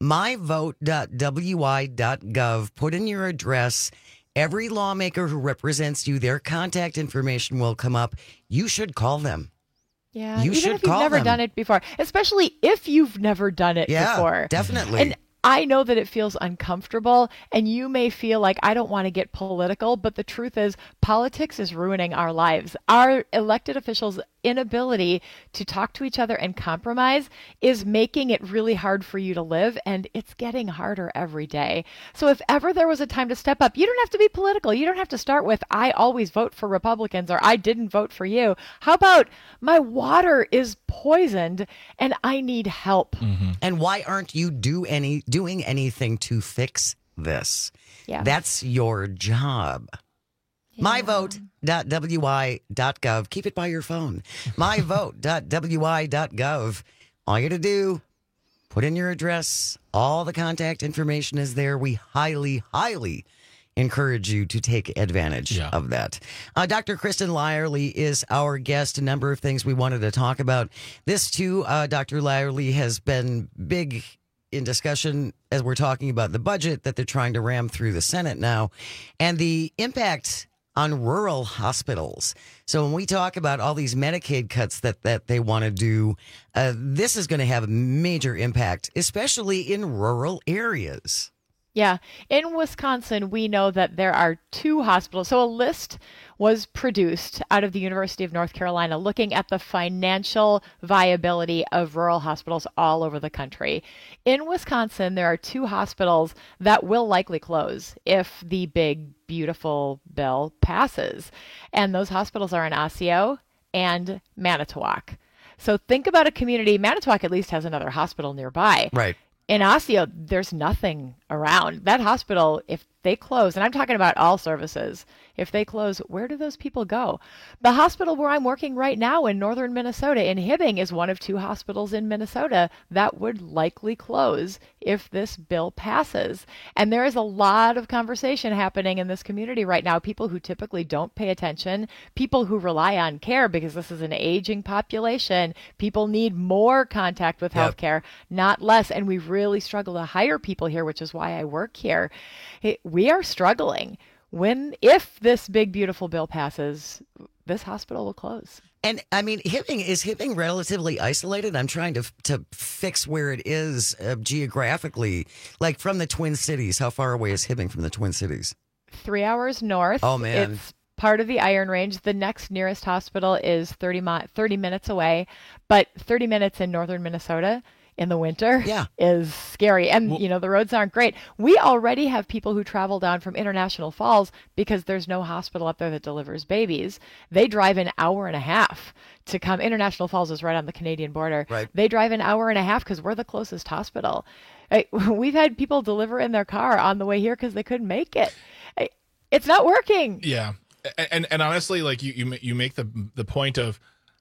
myvote.wi.gov, put in your address. Every lawmaker who represents you, their contact information will come up. You should call them. Yeah, you even if you've never done it before, especially if you've never done it before. Definitely. And I know that it feels uncomfortable, and you may feel like I don't want to get political, but the truth is politics is ruining our lives. Our elected officials' inability to talk to each other and compromise is making it really hard for you to live, and it's getting harder every day. So if ever there was a time to step up, you don't have to be political. You don't have to start with, I always vote for Republicans, or I didn't vote for you. How about, my water is poisoned and I need help? And why aren't you doing anything to fix this? Yeah. That's your job. myvote.wi.gov. Keep it by your phone. myvote.wi.gov. All you got to do, put in your address. All the contact information is there. We highly, highly encourage you to take advantage of that. Dr. Kristen Lyerly is our guest. A number of things we wanted to talk about. This, too, Dr. Lyerly has been big in discussion as we're talking about the budget that they're trying to ram through the Senate now and the impact on rural hospitals. So when we talk about all these Medicaid cuts that they want to do, this is going to have a major impact, especially in rural areas. Yeah. In Wisconsin, we know that there are 2 hospitals. So a list was produced out of the University of North Carolina looking at the financial viability of rural hospitals all over the country. In Wisconsin, there are 2 hospitals that will likely close if the big, beautiful bill passes. And those hospitals are in Osseo and Manitowoc. So think about a community. Manitowoc at least has another hospital nearby. Right. In Osseo, there's nothing around. That hospital, if they close, and I'm talking about all services, if they close, where do those people go? The hospital where I'm working right now in northern Minnesota, in Hibbing, is one of 2 hospitals in Minnesota that would likely close if this bill passes. And there is a lot of conversation happening in this community right now. People who typically don't pay attention, people who rely on care because this is an aging population. People need more contact with healthcare, not less. And we really struggle to hire people here, which is why I work here. We are struggling. If this big, beautiful bill passes, this hospital will close. And I mean, Hibbing relatively isolated? I'm trying to fix where it is geographically, like from the Twin Cities. How far away is Hibbing from the Twin Cities? 3 hours north. Oh, man. It's part of the Iron Range. The next nearest hospital is 30 minutes away, but 30 minutes in northern Minnesota in the winter is scary. And, the roads aren't great. We already have people who travel down from International Falls because there's no hospital up there that delivers babies. They drive an hour and a half to come. International Falls is right on the Canadian border. Right. They drive an hour and a half because we're the closest hospital. We've had people deliver in their car on the way here because they couldn't make it. It's not working. Yeah. And honestly, like you make the point of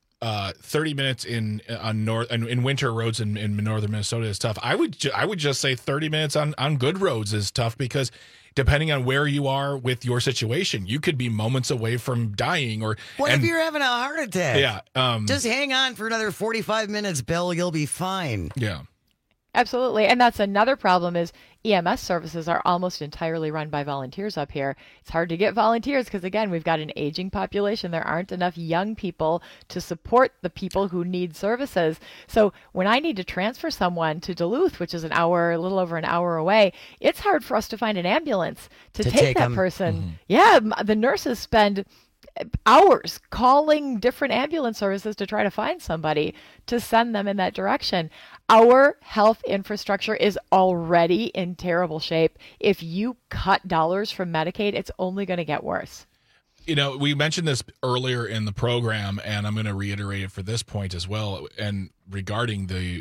30 minutes in winter roads in northern Minnesota is tough. I would just say 30 minutes on good roads is tough because depending on where you are with your situation, you could be moments away from dying. What if you're having a heart attack? Yeah. Just hang on for another 45 minutes, Bill. You'll be fine. Yeah. Absolutely. And that's another problem is EMS services are almost entirely run by volunteers up here. It's hard to get volunteers because, again, we've got an aging population. There aren't enough young people to support the people who need services. So when I need to transfer someone to Duluth, which is a little over an hour away, it's hard for us to find an ambulance to take that person. Mm-hmm. Yeah, the nurses spend hours calling different ambulance services to try to find somebody to send them in that direction. Our health infrastructure is already in terrible shape. If you cut dollars from Medicaid, it's only going to get worse. You know, we mentioned this earlier in the program, and I'm going to reiterate it for this point as well. And regarding the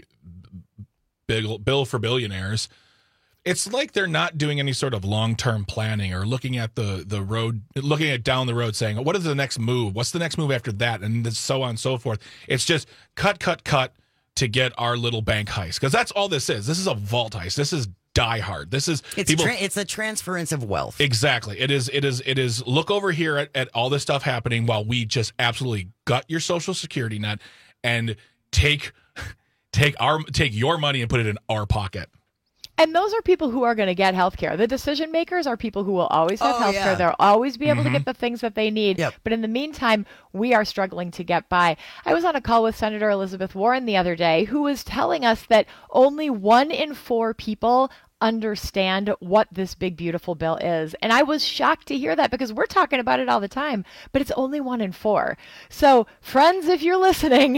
bill for billionaires, it's like they're not doing any sort of long-term planning or looking at the road, looking at down the road saying, what is the next move? What's the next move after that? And so on and so forth. It's just cut to get our little bank heist. Because that's all this is. This is a vault heist. This is Die Hard. This is it's a transference of wealth. Exactly. It is look over here at all this stuff happening while we just absolutely gut your Social Security net and take your money and put it in our pocket. And those are people who are going to get health care. The decision makers are people who will always have health care. They'll always be able to get the things that they need. Yep. But in the meantime, we are struggling to get by. I was on a call with Senator Elizabeth Warren the other day, who was telling us that only 1 in 4 people understand what this big, beautiful bill is. And I was shocked to hear that because we're talking about it all the time, but it's only 1 in 4. So, friends, if you're listening,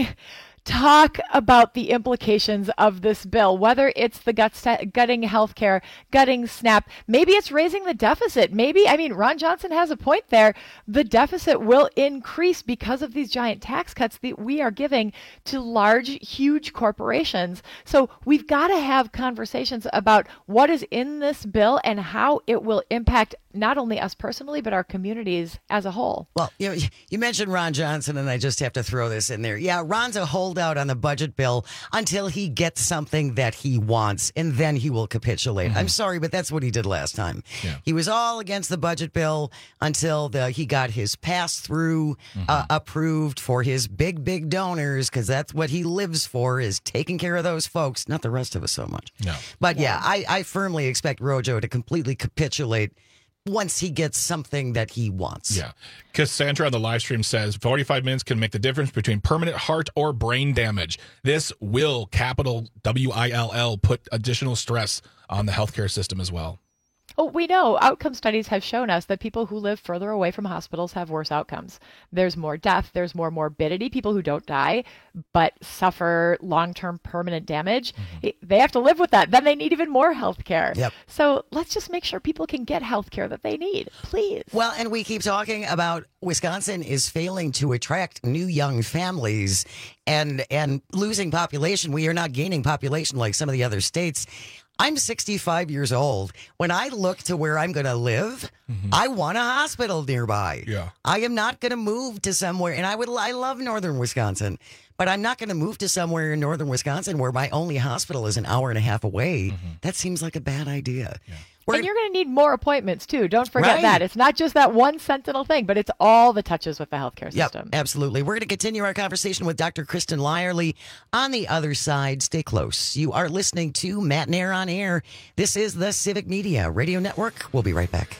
talk about the implications of this bill, whether it's the gutting healthcare, gutting SNAP. Maybe it's raising the deficit. Ron Johnson has a point there. The deficit will increase because of these giant tax cuts that we are giving to large, huge corporations. So we've got to have conversations about what is in this bill and how it will impact not only us personally, but our communities as a whole. Well, you mentioned Ron Johnson, and I just have to throw this in there. Yeah, Ron's a holdout on the budget bill until he gets something that he wants, and then he will capitulate. I'm sorry, but that's what he did last time. Yeah. He was all against the budget bill until he got his pass-through approved for his big donors, because that's what he lives for, is taking care of those folks, not the rest of us so much. No. But I firmly expect Rojo to completely capitulate once he gets something that he wants. Yeah. Cassandra on the live stream says 45 minutes can make the difference between permanent heart or brain damage. This will, capital WILL, put additional stress on the healthcare system as well. Oh, we know outcome studies have shown us that people who live further away from hospitals have worse outcomes. There's more death, there's more morbidity, people who don't die but suffer long-term permanent damage. They have to live with that. Then they need even more health care. Yep. So let's just make sure people can get health care that they need, please. Well, and we keep talking about Wisconsin is failing to attract new young families and losing population. We are not gaining population like some of the other states. I'm 65 years old. When I look to where I'm going to live, I want a hospital nearby. Yeah. I am not going to move to somewhere, and I love northern Wisconsin, but I'm not going to move to somewhere in northern Wisconsin where my only hospital is an hour and a half away. That seems like a bad idea. Yeah. And you're going to need more appointments, too. Don't forget that. It's not just that one Sentinel thing, but it's all the touches with the healthcare system. Yep, absolutely. We're going to continue our conversation with Dr. Kristen Lyerly on the other side. Stay close. You are listening to Matt Nair on Air. This is the Civic Media Radio Network. We'll be right back.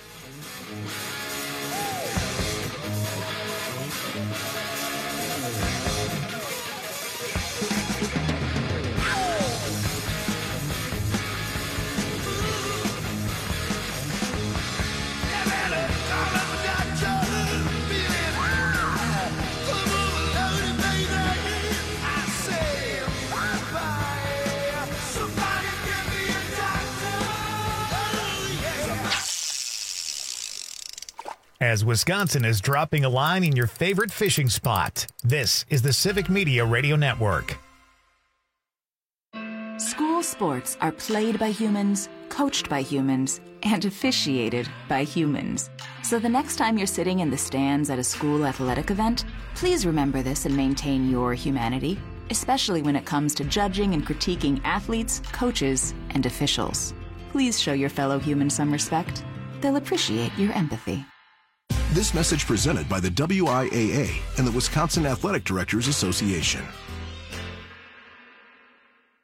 As Wisconsin is dropping a line in your favorite fishing spot, this is the Civic Media Radio Network. School sports are played by humans, coached by humans, and officiated by humans. So the next time you're sitting in the stands at a school athletic event, please remember this and maintain your humanity, especially when it comes to judging and critiquing athletes, coaches, and officials. Please show your fellow humans some respect. They'll appreciate your empathy. This message presented by the WIAA and the Wisconsin Athletic Directors Association.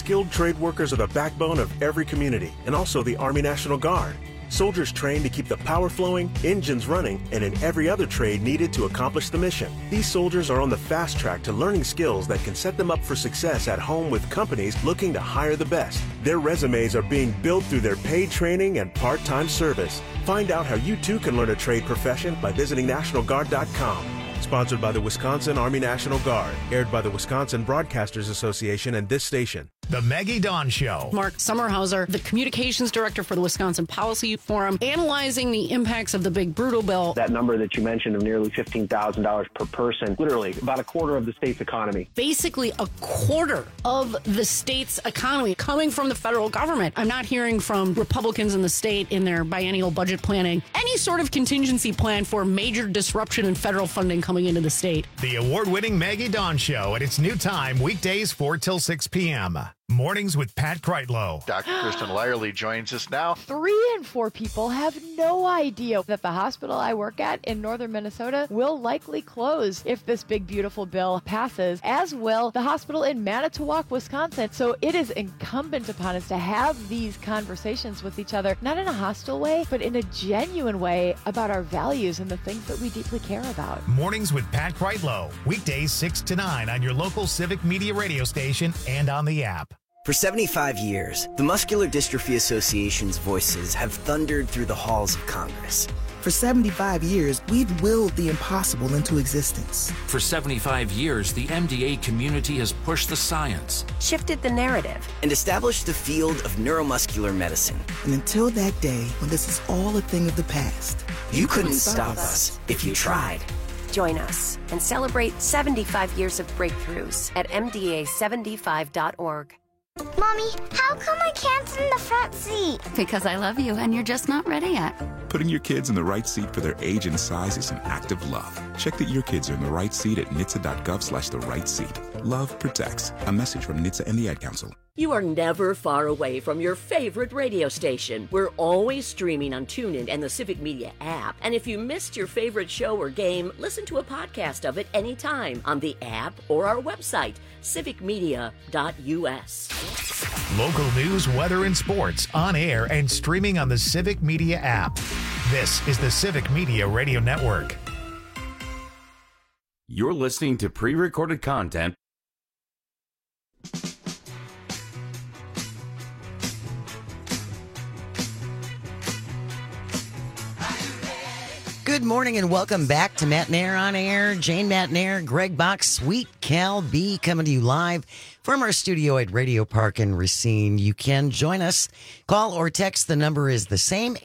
Skilled trade workers are the backbone of every community and also the Army National Guard. Soldiers trained to keep the power flowing, engines running, and in every other trade needed to accomplish the mission. These soldiers are on the fast track to learning skills that can set them up for success at home with companies looking to hire the best. Their resumes are being built through their paid training and part-time service. Find out how you too can learn a trade profession by visiting NationalGuard.com. Sponsored by the Wisconsin Army National Guard. Aired by the Wisconsin Broadcasters Association and this station. The Maggie Dawn Show. Mark Sommerhauser, the communications director for the Wisconsin Policy Forum, analyzing the impacts of the big brutal bill. That number that you mentioned of nearly $15,000 per person, literally about a quarter of the state's economy. Basically a quarter of the state's economy coming from the federal government. I'm not hearing from Republicans in the state in their biennial budget planning any sort of contingency plan for major disruption in federal funding coming into the state. The award-winning Maggie Dawn Show at its new time, weekdays 4 till 6 p.m. Mornings with Pat Kreitlow. Dr. Kristen Lyerly joins us now. 3 in 4 people have no idea that the hospital I work at in northern Minnesota will likely close if this big, beautiful bill passes, as will the hospital in Manitowoc, Wisconsin. So it is incumbent upon us to have these conversations with each other, not in a hostile way, but in a genuine way about our values and the things that we deeply care about. Mornings with Pat Kreitlow. Weekdays 6 to 9 on your local Civic Media radio station and on the app. For 75 years, the Muscular Dystrophy Association's voices have thundered through the halls of Congress. For 75 years, we've willed the impossible into existence. For 75 years, the MDA community has pushed the science, shifted the narrative, and established the field of neuromuscular medicine. And until that day, when this is all a thing of the past, you couldn't stop us if you tried. Join us and celebrate 75 years of breakthroughs at MDA75.org. Mommy, how come I can't sit in the front seat? Because I love you and you're just not ready yet. Putting your kids in the right seat for their age and size is an act of love. Check that your kids are in the right seat at nhtsa.gov/the-right-seat. Love protects. A message from NHTSA and the Ad Council. You are never far away from your favorite radio station. We're always streaming on TuneIn and the Civic Media app. And if you missed your favorite show or game, listen to a podcast of it anytime on the app or our website, civicmedia.us. Local news, weather, and sports on air and streaming on the Civic Media app. This is the Civic Media Radio Network. You're listening to pre-recorded content. Good morning and welcome back to Matt Nair on Air. Jane Matt Nair, Greg Box, Sweet Cal B coming to you live from our studio at Radio Park in Racine. You can join us. Call or text. The number is the same,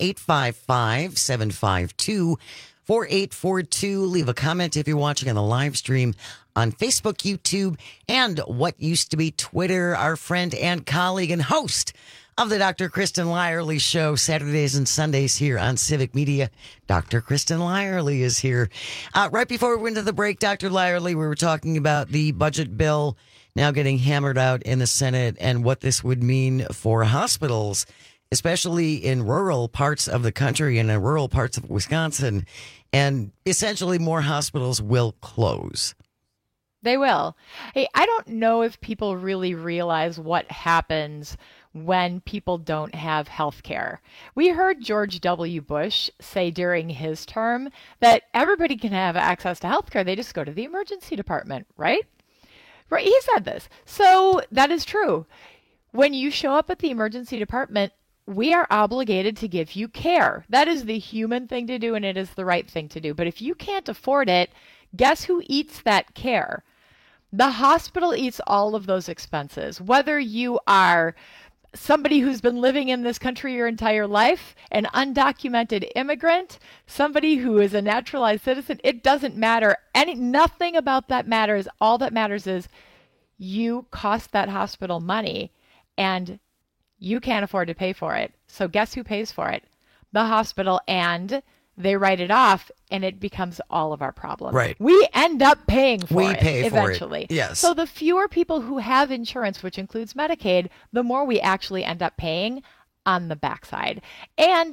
855-752-4842. Leave a comment if you're watching on the live stream on Facebook, YouTube, and what used to be Twitter. Our friend and colleague and host of the Dr. Kristen Lyerly Show, Saturdays and Sundays here on Civic Media. Dr. Kristen Lyerly is here. Right before we went to the break, Dr. Lyerly, we were talking about the budget bill now getting hammered out in the Senate and what this would mean for hospitals, especially in rural parts of the country and in rural parts of Wisconsin. And essentially more hospitals will close. They will. Hey, I don't know if people really realize what happens when people don't have health care. We heard George W. Bush say during his term that everybody can have access to health care. They just go to the emergency department, right? Right. He said this. So that is true. When you show up at the emergency department, we are obligated to give you care. That is the human thing to do, and it is the right thing to do. But if you can't afford it, guess who eats that care? The hospital eats all of those expenses. Whether you are somebody who's been living in this country your entire life, an undocumented immigrant, somebody who is a naturalized citizen, it doesn't matter. Nothing about that matters. All that matters is you cost that hospital money and you can't afford to pay for it. So guess who pays for it? The hospital, and they write it off and it becomes all of our problem. Right. We end up paying for it pay eventually. For it. Yes. So the fewer people who have insurance, which includes Medicaid, the more we actually end up paying on the backside. And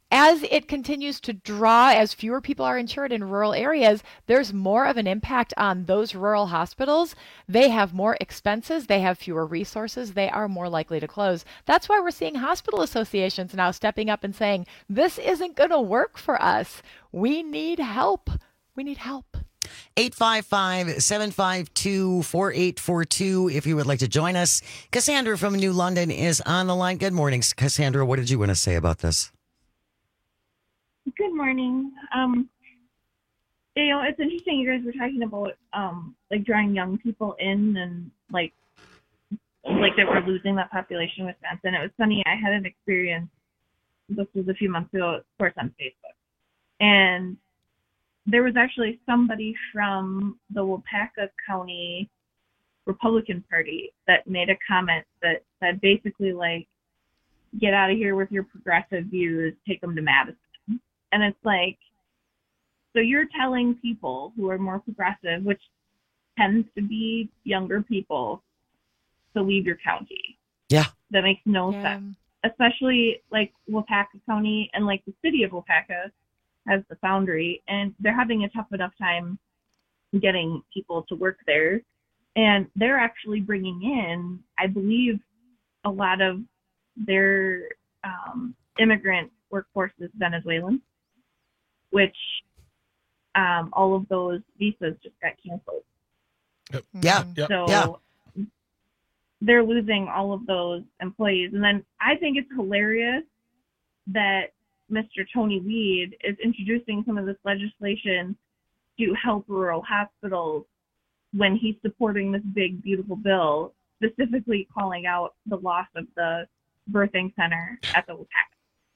as it continues to draw, as fewer people are insured in rural areas, there's more of an impact on those rural hospitals. They have more expenses. They have fewer resources. They are more likely to close. That's why we're seeing hospital associations now stepping up and saying, this isn't going to work for us. We need help. We need help. 855-752-4842 if you would like to join us. Cassandra from New London is on the line. Good morning, Cassandra. What did you want to say about this? Good morning. It's interesting you guys were talking about like drawing young people in and like that we're losing that population with Wisconsin. It was funny. I had an experience. This was a few months ago, of course, on Facebook, and there was actually somebody from the Waupaca County Republican Party that made a comment that said basically like, get out of here with your progressive views, take them to Madison. And it's like, so you're telling people who are more progressive, which tends to be younger people, to leave your county. Yeah. That makes no sense. Especially like Waupaca County and like the city of Waupaca has the foundry, and they're having a tough enough time getting people to work there. And they're actually bringing in, I believe, a lot of their immigrant workforce is Venezuelan, which all of those visas just got canceled. Yeah. So they're losing all of those employees. And then I think it's hilarious that Mr. Tony Weed is introducing some of this legislation to help rural hospitals when he's supporting this big, beautiful bill, specifically calling out the loss of the birthing center at the Waupaca.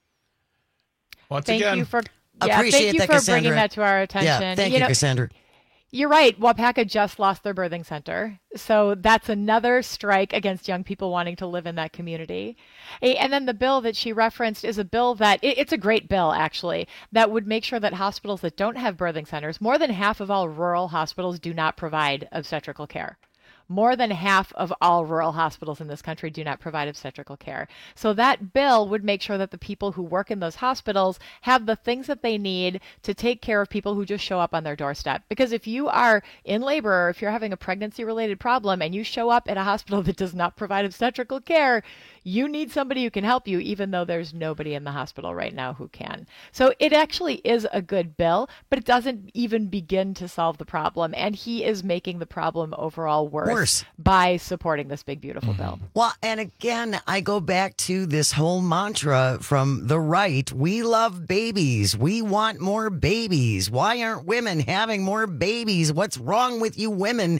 Thank you for Appreciate that, Cassandra. bringing that to our attention. Yeah, thank you, Cassandra. You're right. Waupaca just lost their birthing center. So that's another strike against young people wanting to live in that community. And then the bill that she referenced is a bill that, it's a great bill, actually, that would make sure that hospitals that don't have birthing centers, more than half of all rural hospitals do not provide obstetrical care. More than half of all rural hospitals in this country do not provide obstetrical care. So that bill would make sure that the people who work in those hospitals have the things that they need to take care of people who just show up on their doorstep. Because if you are in labor or if you're having a pregnancy-related problem and you show up at a hospital that does not provide obstetrical care, you need somebody who can help you, even though there's nobody in the hospital right now who can. So it actually is a good bill, but it doesn't even begin to solve the problem. And he is making the problem overall worse by supporting this big, beautiful bill. Well, and again, I go back to this whole mantra from the right. We love babies. We want more babies. Why aren't women having more babies? What's wrong with you women?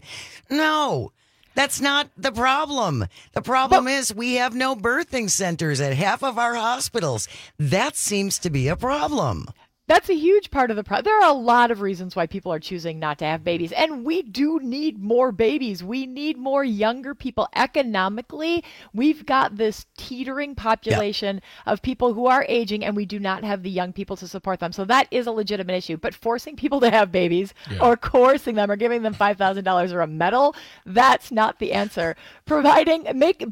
No. That's not the problem. The problem is we have no birthing centers at half of our hospitals. That seems to be a problem. That's a huge part of the problem. There are a lot of reasons why people are choosing not to have babies. And we do need more babies. We need more younger people. Economically, we've got this teetering population of people who are aging, and we do not have the young people to support them. So that is a legitimate issue. But forcing people to have babies or coercing them or giving them $5,000 or a medal, that's not the answer. Building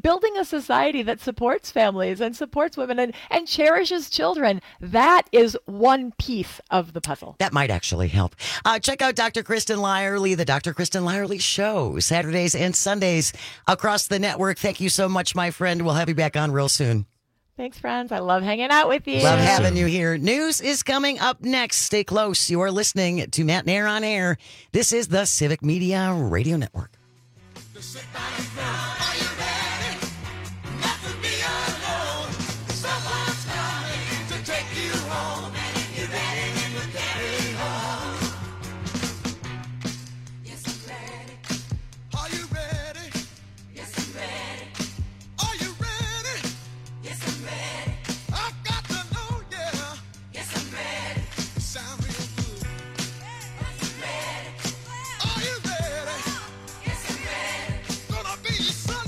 a society that supports families and supports women and cherishes children, that is one piece of the puzzle. That might actually help. Check out Dr. Kristen Lyerly, the Dr. Kristen Lyerly Show, Saturdays and Sundays across the network. Thank you so much, my friend. We'll have you back on real soon. Thanks, friends. I love hanging out with you. Love having you here. News is coming up next. Stay close. You are listening to Matt Nair on Air. This is the Civic Media Radio Network. Gonna be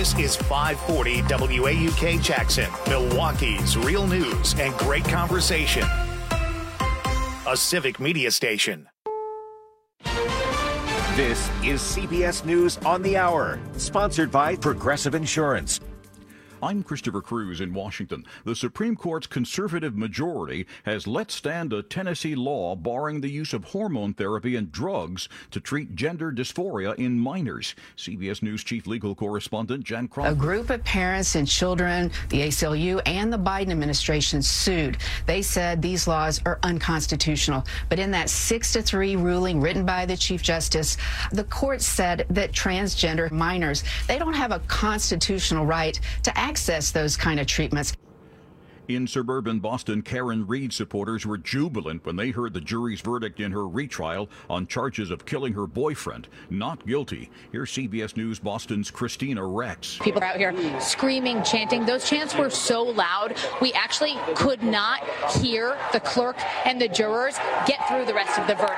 This is 540 WAUK Jackson, Milwaukee's real news and great conversation. A civic media station. This is CBS News on the Hour, sponsored by Progressive Insurance. I'm Christopher Cruz in Washington. The Supreme Court's conservative majority has let stand a Tennessee law barring the use of hormone therapy and drugs to treat gender dysphoria in minors. CBS News Chief Legal Correspondent Jan Crawford. A group of parents and children, the ACLU and the Biden administration sued. They said these laws are unconstitutional. But in that 6-3 ruling written by the Chief Justice, the court said that transgender minors, they don't have a constitutional right to access those kind of treatments. In suburban Boston, Karen Reed supporters were jubilant when they heard the jury's verdict in her retrial on charges of killing her boyfriend. Not guilty. Here's CBS News Boston's Christina Rex. People out here screaming, chanting. Those chants were so loud, we actually could not hear the clerk and the jurors get through the rest of the verdict.